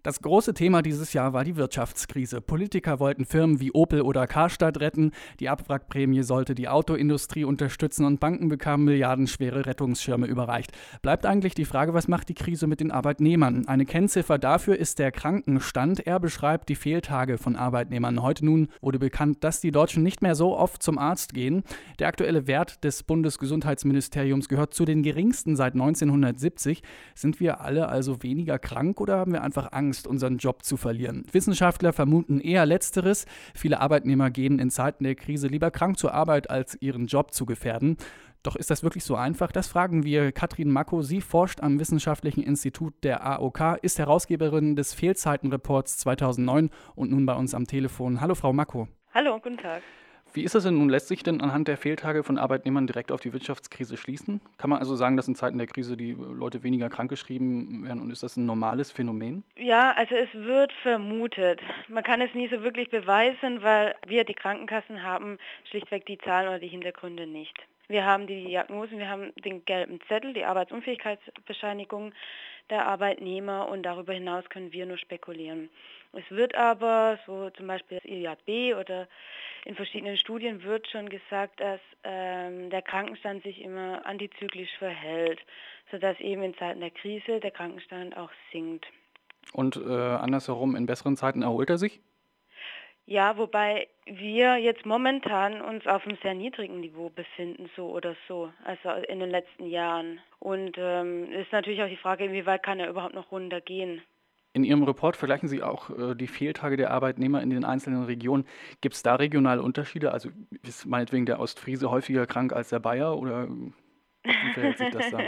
Das große Thema dieses Jahr war die Wirtschaftskrise. Politiker wollten Firmen wie Opel oder Karstadt retten, die Abwrackprämie sollte die Autoindustrie unterstützen und Banken bekamen milliardenschwere Rettungsschirme überreicht. Bleibt eigentlich die Frage, was macht die Krise mit den Arbeitnehmern? Eine Kennziffer dafür ist der Krankenstand. Er beschreibt die Fehltage von Arbeitnehmern. Heute nun wurde bekannt, dass die Deutschen nicht mehr so oft zum Arzt gehen. Der aktuelle Wert des Bundesgesundheitsministeriums gehört zu den geringsten seit 1970. Sind wir alle also weniger krank oder haben wir einfach Angst, unseren Job zu verlieren? Wissenschaftler vermuten eher Letzteres. Viele Arbeitnehmer gehen in Zeiten der Krise lieber krank zur Arbeit, als ihren Job zu gefährden. Doch ist das wirklich so einfach? Das fragen wir Katrin Makko. Sie forscht am Wissenschaftlichen Institut der AOK, ist Herausgeberin des Fehlzeitenreports 2009 und nun bei uns am Telefon. Hallo Frau Makko. Hallo, guten Tag. Wie ist das denn nun? Lässt sich denn anhand der Fehltage von Arbeitnehmern direkt auf die Wirtschaftskrise schließen? Kann man also sagen, dass in Zeiten der Krise die Leute weniger krankgeschrieben werden und ist das ein normales Phänomen? Ja, also es wird vermutet. Man kann es nie so wirklich beweisen, weil wir, die Krankenkassen, haben schlichtweg die Zahlen oder die Hintergründe nicht. Wir haben die Diagnosen, wir haben den gelben Zettel, die Arbeitsunfähigkeitsbescheinigung der Arbeitnehmer und darüber hinaus können wir nur spekulieren. Es wird aber, so zum Beispiel das IAB oder in verschiedenen Studien wird schon gesagt, dass der Krankenstand sich immer antizyklisch verhält, sodass eben in Zeiten der Krise der Krankenstand auch sinkt. Und andersherum, in besseren Zeiten erholt er sich? Ja, wobei wir jetzt momentan uns auf einem sehr niedrigen Niveau befinden, so oder so, also in den letzten Jahren. Und ist natürlich auch die Frage, inwieweit kann er überhaupt noch runtergehen. In Ihrem Report vergleichen Sie auch die Fehltage der Arbeitnehmer in den einzelnen Regionen. Gibt es da regionale Unterschiede? Also ist meinetwegen der Ostfriese häufiger krank als der Bayer oder wie verhält sich das da?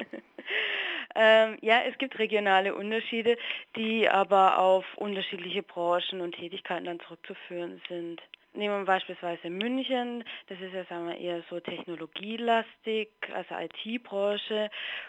Ja, es gibt regionale Unterschiede, die aber auf unterschiedliche Branchen und Tätigkeiten dann zurückzuführen sind. Nehmen wir beispielsweise München, das ist ja, sagen wir, eher so technologielastig, also IT-Branche,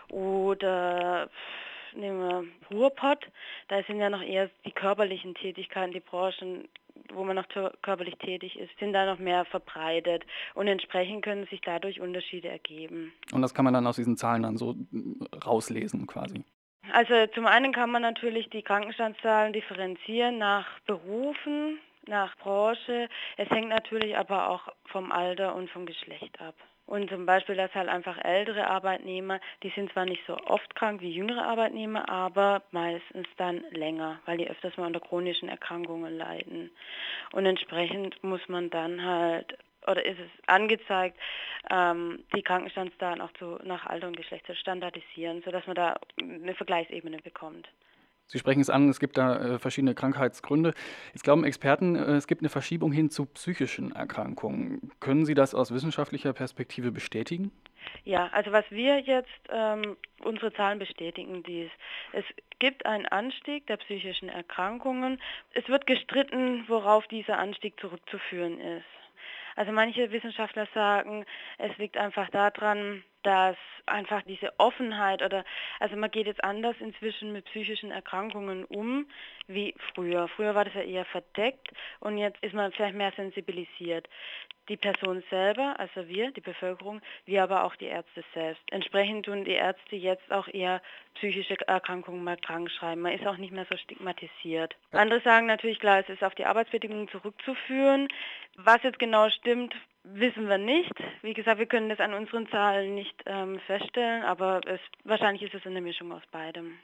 oder nehmen wir Ruhrpott, da sind ja noch eher die körperlichen Tätigkeiten, die Branchen, wo man noch körperlich tätig ist, sind da noch mehr verbreitet und entsprechend können sich dadurch Unterschiede ergeben. Und das kann man dann aus diesen Zahlen dann so rauslesen quasi. Also zum einen kann man natürlich die Krankenstandszahlen differenzieren nach Berufen, nach Branche. Es hängt natürlich aber auch vom Alter und vom Geschlecht ab. Und zum Beispiel, dass halt einfach ältere Arbeitnehmer, die sind zwar nicht so oft krank wie jüngere Arbeitnehmer, aber meistens dann länger, weil die öfters mal unter chronischen Erkrankungen leiden. Und entsprechend muss man dann halt, oder ist es angezeigt, die Krankenstandsdaten auch nach Alter und Geschlecht zu standardisieren, sodass man da eine Vergleichsebene bekommt. Sie sprechen es an, es gibt da verschiedene Krankheitsgründe. Jetzt glauben Experten, es gibt eine Verschiebung hin zu psychischen Erkrankungen. Können Sie das aus wissenschaftlicher Perspektive bestätigen? Ja, also was wir jetzt, unsere Zahlen bestätigen dies. Es gibt einen Anstieg der psychischen Erkrankungen. Es wird gestritten, worauf dieser Anstieg zurückzuführen ist. Also manche Wissenschaftler sagen, es liegt einfach daran, dass einfach diese Offenheit also man geht jetzt anders inzwischen mit psychischen Erkrankungen um wie früher. Früher war das ja eher verdeckt und jetzt ist man vielleicht mehr sensibilisiert. Die Person selber, also wir, die Bevölkerung, wie aber auch die Ärzte selbst. Entsprechend tun die Ärzte jetzt auch eher psychische Erkrankungen mal krank schreiben. Man ist auch nicht mehr so stigmatisiert. Andere sagen natürlich, klar, es ist auf die Arbeitsbedingungen zurückzuführen. Was jetzt genau stimmt, wissen wir nicht. Wie gesagt, wir können das an unseren Zahlen nicht feststellen, aber wahrscheinlich ist es eine Mischung aus beidem.